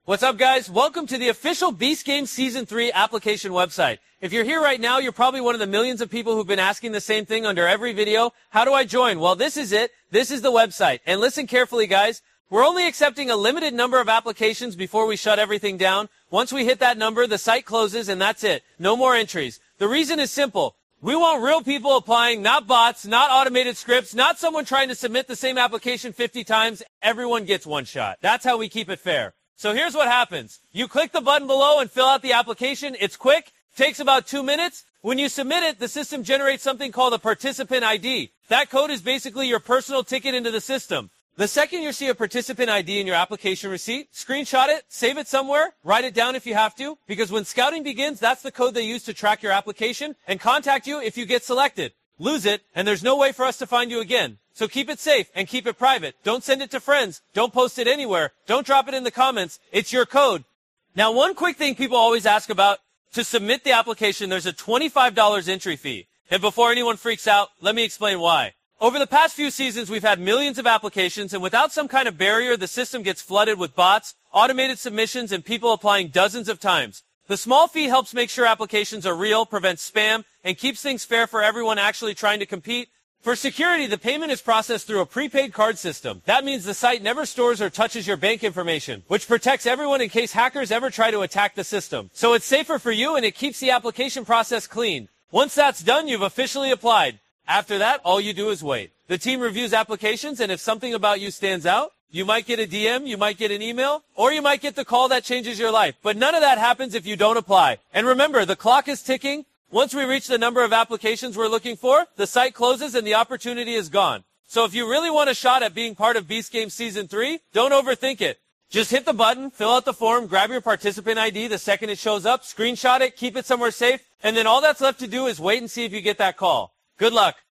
What's up, guys? Welcome to the official Beast Games Season 3 application website. If you're here right now, you're probably one of the millions of people who've been asking the same thing under every video. How do I join? Well, this is it. This is the website. And listen carefully, guys. We're only accepting a limited number of applications before we shut everything down. Once we hit that number, the site closes and that's it. No more entries. The reason is simple. We want real people applying, not bots, not automated scripts, not someone trying to submit the same application 50 times. Everyone gets one shot. That's how we keep it fair. So here's what happens. You click the button below and fill out the application. It's quick, takes about 2 minutes. When you submit it, the system generates something called a participant ID. That code is basically your personal ticket into the system. The second you see a participant ID in your application receipt, screenshot it, save it somewhere, write it down if you have to, because when scouting begins, that's the code they use to track your application and contact you if you get selected. Lose it, and there's no way for us to find you again. So keep it safe and keep it private. Don't send it to friends. Don't post it anywhere. Don't drop it in the comments. It's your code. Now, one quick thing people always ask about, to submit the application, there's a $25 entry fee. And before anyone freaks out, let me explain why. Over the past few seasons, we've had millions of applications, and without some kind of barrier, the system gets flooded with bots, automated submissions, and people applying dozens of times. The small fee helps make sure applications are real, prevents spam, and keeps things fair for everyone actually trying to compete. For security, the payment is processed through a prepaid card system. That means the site never stores or touches your bank information, which protects everyone in case hackers ever try to attack the system. So it's safer for you, and it keeps the application process clean. Once that's done, you've officially applied. After that, all you do is wait. The team reviews applications, and if something about you stands out, you might get a DM, you might get an email, or you might get the call that changes your life. But none of that happens if you don't apply. And remember, the clock is ticking. Once we reach the number of applications we're looking for, the site closes and the opportunity is gone. So if you really want a shot at being part of Beast Games Season 3, don't overthink it. Just hit the button, fill out the form, grab your participant ID the second it shows up, screenshot it, keep it somewhere safe, and then all that's left to do is wait and see if you get that call. Good luck.